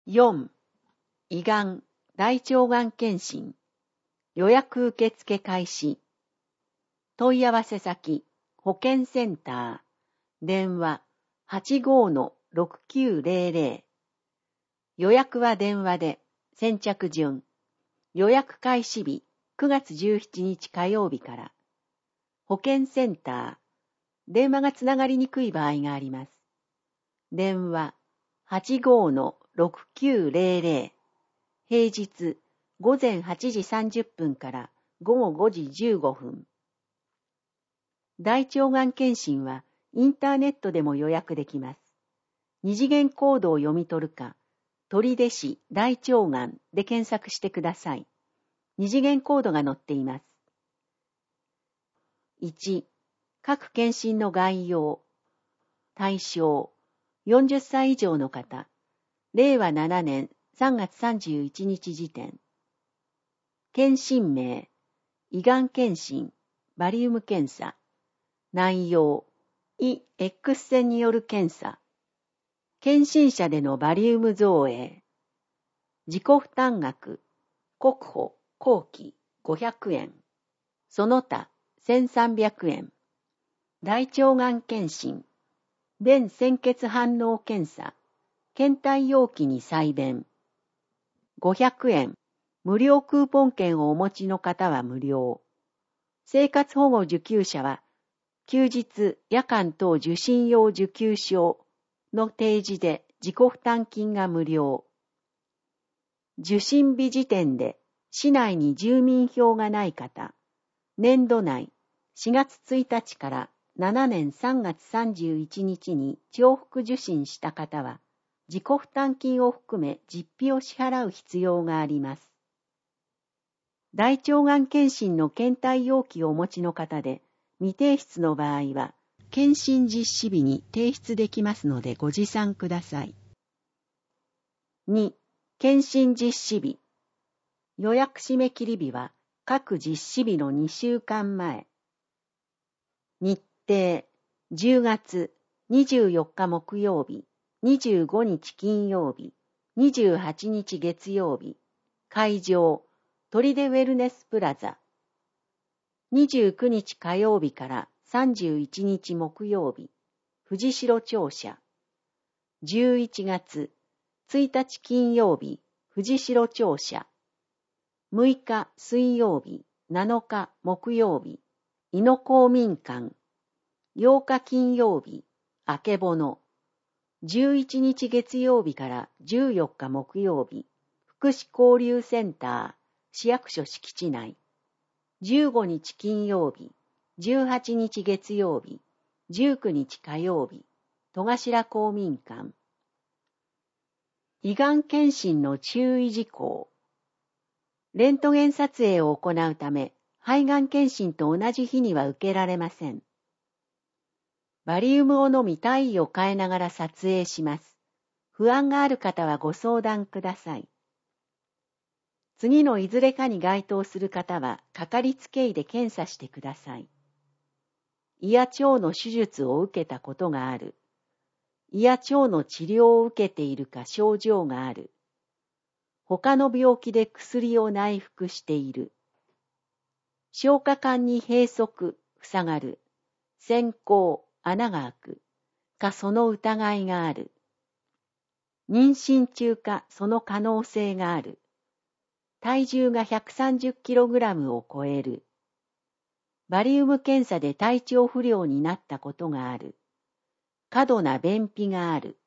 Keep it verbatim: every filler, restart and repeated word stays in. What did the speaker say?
よん. 胃がん、大腸がん検診。予約受付開始。問い合わせ先、保健センター。電話、はちごーのろくきゅうぜろぜろ。予約は電話で、先着順。予約開始日、くがつじゅうしちにち火曜日から。保健センター。電話がつながりにくい場合があります。電話、はちごーのろくきゅうぜろぜろ。平日、ごぜんはちじさんじゅっぷんからごごごじじゅうごふん。大腸がん検診はインターネットでも予約できます。二次元コードを読み取るか、取手市大腸がんで検索してください。二次元コードが載っています。いち. 各検診の概要。対象、よんじゅっさい以上の方。れいわななねんさんがつさんじゅういちにち時点。検診名、胃がん検診、バリウム検査。内容、胃 X 線による検査。検診者でのバリウム造影。自己負担額、国保、後期ごひゃくえん。その他せんさんびゃくえん。大腸がん検診。便潜血反応検査。検体容器に採便。ごひゃくえん。無料クーポン券をお持ちの方は無料。生活保護受給者は、休日、夜間等受診用受給証の提示で自己負担金が無料。受診日時点で市内に住民票がない方、年度内しがつついたちからしちねんさんがつさんじゅういちにちに重複受診した方は、自己負担金を含め実費を支払う必要があります。大腸がん検診の検体容器をお持ちの方で、未提出の場合は、検診実施日に提出できますのでご持参ください。に. 検診実施日。予約締め切り日は各実施日のにしゅうかんまえ。日程、じゅうがつにじゅうよっか木曜日、にじゅうごにち金曜日、にじゅうはちにち月曜日。会場、取手ウェルネスプラザ。にじゅうくにち火曜日からさんじゅういちにち木曜日、藤代庁舎。じゅういちがつついたち金曜日、藤代庁舎。むいか水曜日、なのか木曜日、井野公民館。ようか金曜日、あけぼの。じゅういちにち月曜日からじゅうよっか木曜日、福祉交流センター、市役所敷地内。じゅうごにち金曜日、じゅうはちにち月曜日、じゅうくにち火曜日、戸頭公民館。胃がん検診の注意事項。レントゲン撮影を行うため、肺がん検診と同じ日には受けられません。バリウムを飲み体位を変えながら撮影します。不安がある方はご相談ください。次のいずれかに該当する方は、かかりつけ医で検査してください。胃や腸の手術を受けたことがある。胃や腸の治療を受けているか症状がある。他の病気で薬を内服している。消化管に閉塞、塞がる。穿孔、穴が開く。かその疑いがある。妊娠中かその可能性がある。体重が ひゃくさんじゅっキログラム を超える。バリウム検査で体調不良になったことがある。過度な便秘がある。